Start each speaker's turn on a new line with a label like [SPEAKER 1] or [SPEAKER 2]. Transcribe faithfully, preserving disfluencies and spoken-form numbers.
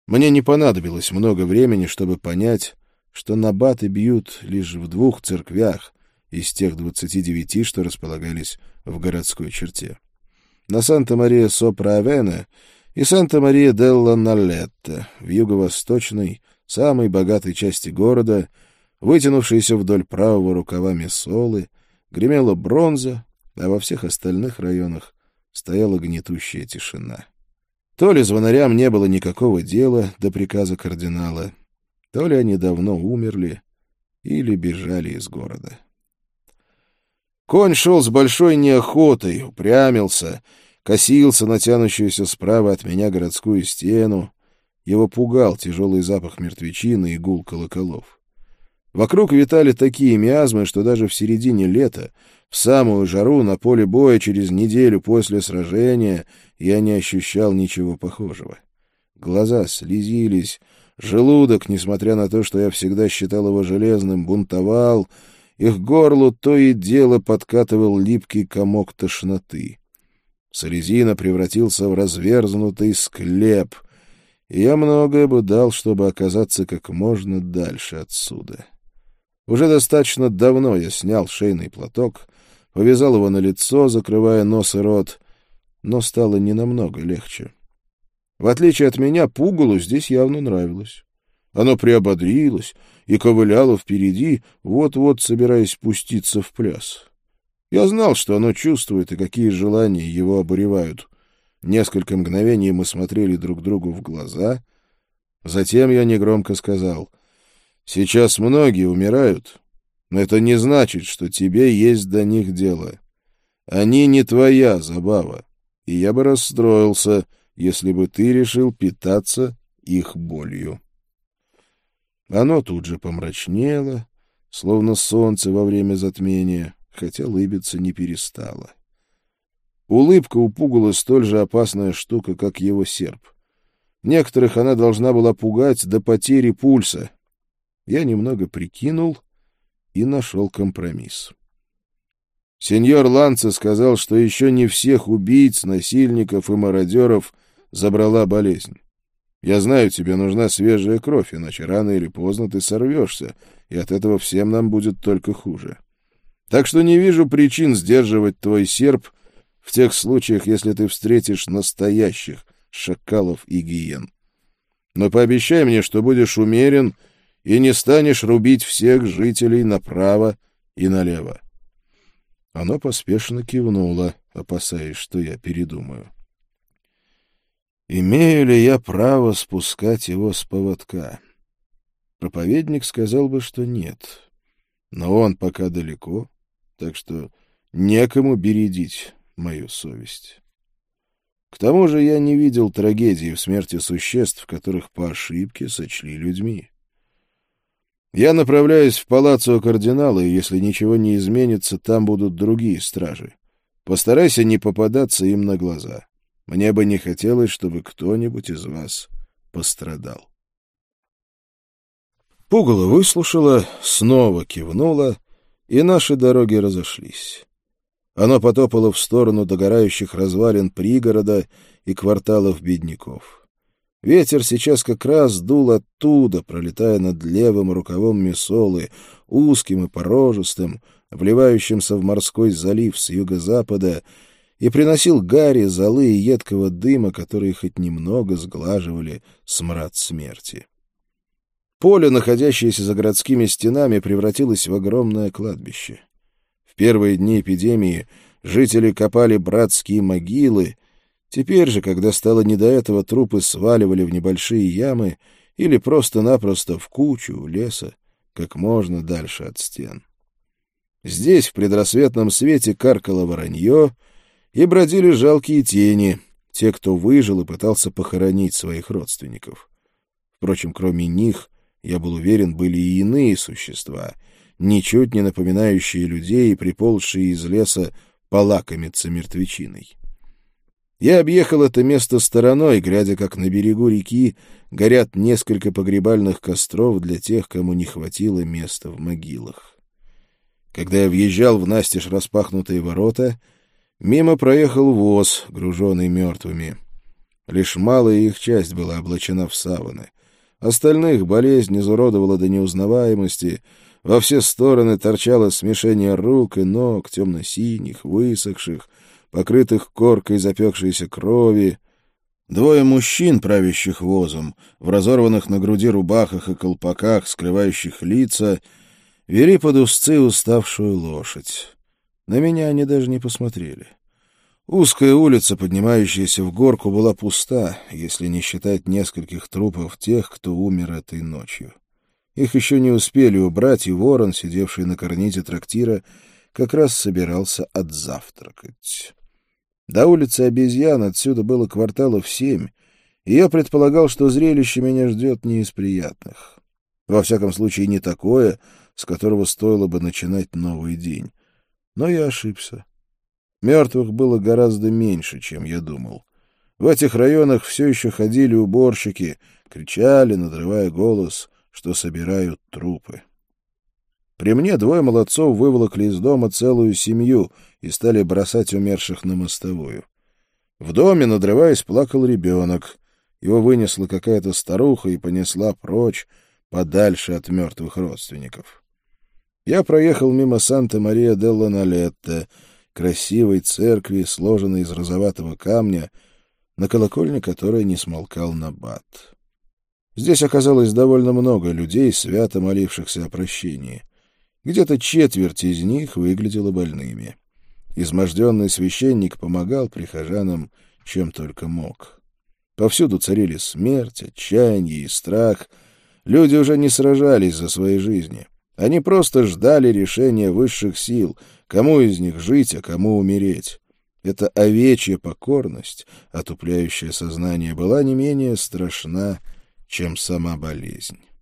[SPEAKER 1] Мне не понадобилось много времени, чтобы понять, что набаты бьют лишь в двух церквях из тех двадцати девяти, что располагались в городской черте. На Санта-Мария-Сопра-Авене и Санта-Мария-делла-Налетте в юго-восточной, самой богатой части города, вытянувшейся вдоль правого рукава Мессолы, гремела бронза, а во всех остальных районах стояла гнетущая тишина. То ли звонарям не было никакого дела до приказа кардинала, то ли они давно умерли или бежали из города. Конь шел с большой неохотой, упрямился, косился на тянущуюся справа от меня городскую стену. Его пугал тяжелый запах мертвечины и гул колоколов. Вокруг витали такие миазмы, что даже в середине лета, в самую жару на поле боя через неделю после сражения, я не ощущал ничего похожего. Глаза слезились, желудок, несмотря на то, что я всегда считал его железным, бунтовал, и к горлу то и дело подкатывал липкий комок тошноты. Салезино превратился в разверзнутый склеп, и я многое бы дал, чтобы оказаться как можно дальше отсюда. Уже достаточно давно я снял шейный платок, повязал его на лицо, закрывая нос и рот, но стало не намного легче. В отличие от меня, пугалу здесь явно нравилось. Оно приободрилось и ковыляло впереди, вот-вот собираясь пуститься в пляс. Я знал, что оно чувствует и какие желания его обуревают. Несколько мгновений мы смотрели друг другу в глаза. Затем я негромко сказал: «Сейчас многие умирают, но это не значит, что тебе есть до них дело. Они не твоя забава, и я бы расстроился, если бы ты решил питаться их болью». Оно тут же помрачнело, словно солнце во время затмения, хотя улыбиться не перестало. Улыбка у пугала столь же опасная штука, как его серп. Некоторых она должна была пугать до потери пульса. Я немного прикинул и нашел компромисс. Сеньор Ланце сказал, что еще не всех убийц, насильников и мародеров забрала болезнь. Я знаю, тебе нужна свежая кровь, иначе рано или поздно ты сорвешься, и от этого всем нам будет только хуже. Так что не вижу причин сдерживать твой серп в тех случаях, если ты встретишь настоящих шакалов и гиен. Но пообещай мне, что будешь умерен и не станешь рубить всех жителей направо и налево. Оно поспешно кивнуло, опасаясь, что я передумаю. Имею ли я право спускать его с поводка? Проповедник сказал бы, что нет. Но он пока далеко, так что некому бередить мою совесть. К тому же я не видел трагедии в смерти существ, которых по ошибке сочли людьми. Я направляюсь в палаццо кардинала, и если ничего не изменится, там будут другие стражи. Постарайся не попадаться им на глаза. Мне бы не хотелось, чтобы кто-нибудь из вас пострадал. Пугало выслушала, снова кивнула, и наши дороги разошлись. Оно потопало в сторону догорающих развалин пригорода и кварталов бедняков. Ветер сейчас как раз дул оттуда, пролетая над левым рукавом Мессолы, узким и порожистым, вливающимся в морской залив с юго-запада, и приносил гари, золы и едкого дыма, которые хоть немного сглаживали смрад смерти. Поле, находящееся за городскими стенами, превратилось в огромное кладбище. В первые дни эпидемии жители копали братские могилы. Теперь же, когда стало не до этого, трупы сваливали в небольшие ямы или просто-напросто в кучу у леса, как можно дальше от стен. Здесь в предрассветном свете каркало воронье, и бродили жалкие тени, те, кто выжил и пытался похоронить своих родственников. Впрочем, кроме них, я был уверен, были и иные существа, ничуть не напоминающие людей и приползшие из леса полакомиться мертвечиной. Я объехал это место стороной, глядя, как на берегу реки горят несколько погребальных костров для тех, кому не хватило места в могилах. Когда я въезжал в настежь распахнутые ворота, мимо проехал воз, груженный мертвыми. Лишь малая их часть была облачена в саваны. Остальных болезнь изуродовала до неузнаваемости, во все стороны торчало смешение рук и ног, темно-синих, высохших, покрытых коркой запекшейся крови. Двое мужчин, правящих возом, в разорванных на груди рубахах и колпаках, скрывающих лица, вели под узцы уставшую лошадь. На меня они даже не посмотрели. Узкая улица, поднимающаяся в горку, была пуста, если не считать нескольких трупов тех, кто умер этой ночью. Их еще не успели убрать, и ворон, сидевший на карнизе трактира, как раз собирался отзавтракать. До улицы обезьян отсюда было кварталов семь, и я предполагал, что зрелище меня ждет не из приятных. Во всяком случае, не такое, с которого стоило бы начинать новый день. Но я ошибся. Мертвых было гораздо меньше, чем я думал. В этих районах все еще ходили уборщики, кричали, надрывая голос, что собирают трупы. При мне двое молодцов выволокли из дома целую семью и стали бросать умерших на мостовую. В доме, надрываясь, плакал ребенок. Его вынесла какая-то старуха и понесла прочь, подальше от мертвых родственников. Я проехал мимо Санта-Мария-делла-Налетте, красивой церкви, сложенной из розоватого камня, на колокольне которой не смолкал набат. Здесь оказалось довольно много людей, свято молившихся о прощении. Где-то четверть из них выглядела больными. Изможденный священник помогал прихожанам, чем только мог. Повсюду царили смерть, отчаяние и страх. Люди уже не сражались за свои жизни. Они просто ждали решения высших сил, кому из них жить, а кому умереть. Эта овечья покорность, отупляющая сознание, была не менее страшна, чем сама болезнь.